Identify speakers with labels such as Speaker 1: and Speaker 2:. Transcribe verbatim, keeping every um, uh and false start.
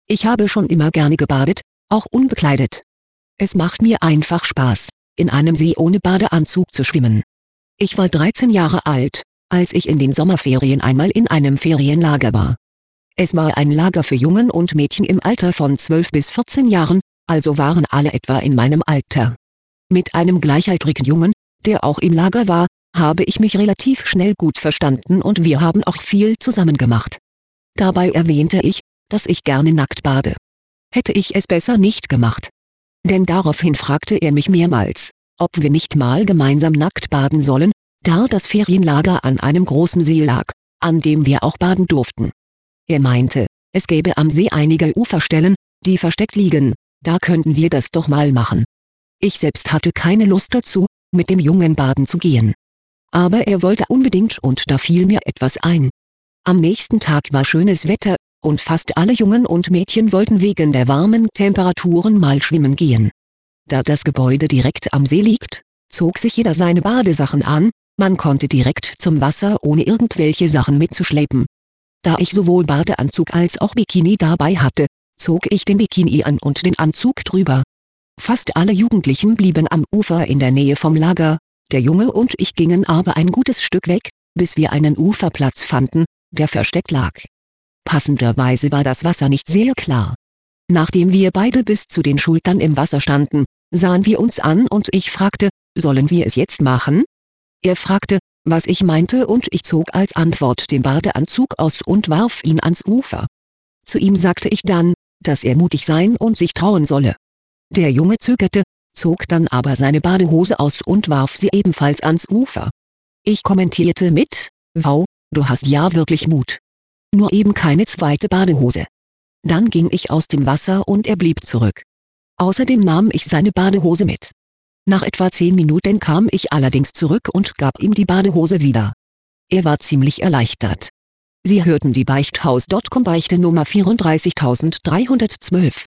Speaker 1: Ich habe schon immer gerne gebadet, auch unbekleidet. Es macht mir einfach Spaß, in einem See ohne Badeanzug zu schwimmen. Ich war dreizehn Jahre alt, als ich in den Sommerferien einmal in einem Ferienlager war. Es war ein Lager für Jungen und Mädchen im Alter von zwölf bis vierzehn Jahren, also waren alle etwa in meinem Alter. Mit einem gleichaltrigen Jungen, der auch im Lager war, habe ich mich relativ schnell gut verstanden und wir haben auch viel zusammen gemacht. Dabei erwähnte ich, dass ich gerne nackt bade. Hätte ich es besser nicht gemacht. Denn daraufhin fragte er mich mehrmals, ob wir nicht mal gemeinsam nackt baden sollen, da das Ferienlager an einem großen See lag, an dem wir auch baden durften. Er meinte, es gäbe am See einige Uferstellen, die versteckt liegen, da könnten wir das doch mal machen. Ich selbst hatte keine Lust dazu, mit dem Jungen baden zu gehen. Aber er wollte unbedingt und da fiel mir etwas ein. Am nächsten Tag war schönes Wetter, und fast alle Jungen und Mädchen wollten wegen der warmen Temperaturen mal schwimmen gehen. Da das Gebäude direkt am See liegt, zog sich jeder seine Badesachen an, man konnte direkt zum Wasser ohne irgendwelche Sachen mitzuschleppen. Da ich sowohl Badeanzug als auch Bikini dabei hatte, zog ich den Bikini an und den Anzug drüber. Fast alle Jugendlichen blieben am Ufer in der Nähe vom Lager, der Junge und ich gingen aber ein gutes Stück weg, bis wir einen Uferplatz fanden, der versteckt lag. Passenderweise war das Wasser nicht sehr klar. Nachdem wir beide bis zu den Schultern im Wasser standen, sahen wir uns an und ich fragte, sollen wir es jetzt machen? Er fragte, was ich meinte und ich zog als Antwort den Badeanzug aus und warf ihn ans Ufer. Zu ihm sagte ich dann, dass er mutig sein und sich trauen solle. Der Junge zögerte, zog dann aber seine Badehose aus und warf sie ebenfalls ans Ufer. Ich kommentierte mit, wow, du hast ja wirklich Mut. Nur eben keine zweite Badehose. Dann ging ich aus dem Wasser und er blieb zurück. Außerdem nahm ich seine Badehose mit. Nach etwa zehn Minuten kam ich allerdings zurück und gab ihm die Badehose wieder. Er war ziemlich erleichtert. Sie hörten die Beichthaus Punkt com Beichte Nummer vierunddreißigtausenddreihundertzwölf.